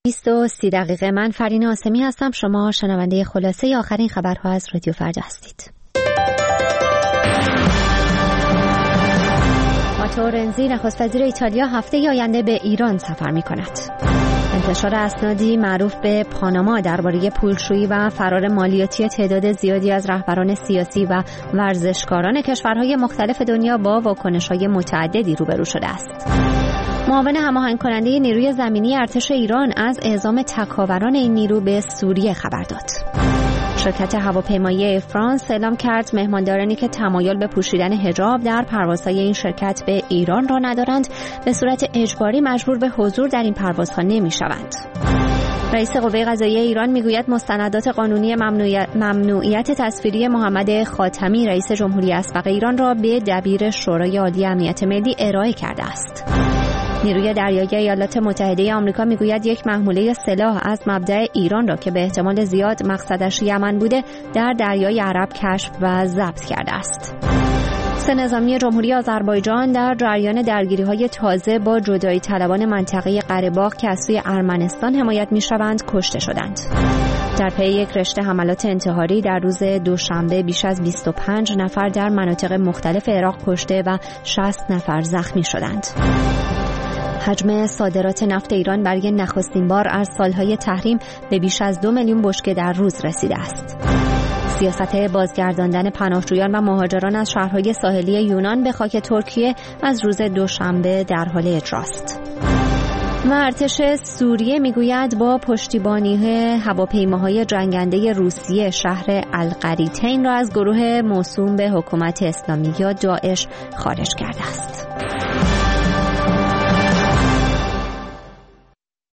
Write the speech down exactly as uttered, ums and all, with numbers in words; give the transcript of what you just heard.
بیست و سی دقیقه. من فرین آسمی هستم. شما شنونده خلاصه آخرین خبرها از رادیو فردا هستید. ماتئو رنزی نخست وزیر ایتالیا هفته آینده به ایران سفر می کند. انتشار اسنادی معروف به پاناما درباره پولشویی و فرار مالیاتی تعداد زیادی از رهبران سیاسی و ورزشکاران کشورهای مختلف دنیا با واکنش‌های متعددی روبرو شده است. معاون هماهنگ کننده نیروی زمینی ارتش ایران از اعزام تکاوران این نیرو به سوریه خبر داد. شرکت هواپیمایی ایر فرانس اعلام کرد مهماندارانی که تمایل به پوشیدن حجاب در پروازهای این شرکت به ایران را ندارند به صورت اجباری مجبور به حضور در این پروازها نمی‌شوند. رئیس قوه قضاییه ایران میگوید مستندات قانونی ممنوعیت, ممنوعیت تصویری محمد خاتمی رئیس جمهوری اسبق ایران را به دبیر شورای عالی امنیت ملی ارائه کرده است. نیروی دریایی ایالات متحده آمریکا میگوید یک محموله سلاح از مبدأ ایران را که به احتمال زیاد مقصدش یمن بوده در دریای عرب کشف و ضبط کرده است. سه نظامی جمهوری آذربایجان در جریان درگیری‌های تازه با جدایی طلبان منطقه قره‌باغ که از سوی ارمنستان حمایت می‌شوند کشته شدند. در پی یک رشته حملات انتحاری در روز دوشنبه بیش از بیست و پنج نفر در مناطق مختلف عراق کشته و شصت نفر زخمی شدند. حجم صادرات نفت ایران برای نخستین بار از سالهای تحریم به بیش از دو میلیون بشکه در روز رسیده است. سیاست بازگرداندن پناهجویان و مهاجران از شهرهای ساحلی یونان به خاک ترکیه از روز دوشنبه در حال اجراست. و ارتش سوریه میگوید با پشتیبانی هواپیماهای جنگنده روسیه شهر القریتین را از گروه موسوم به حکومت اسلامی یا داعش خارج کرده است.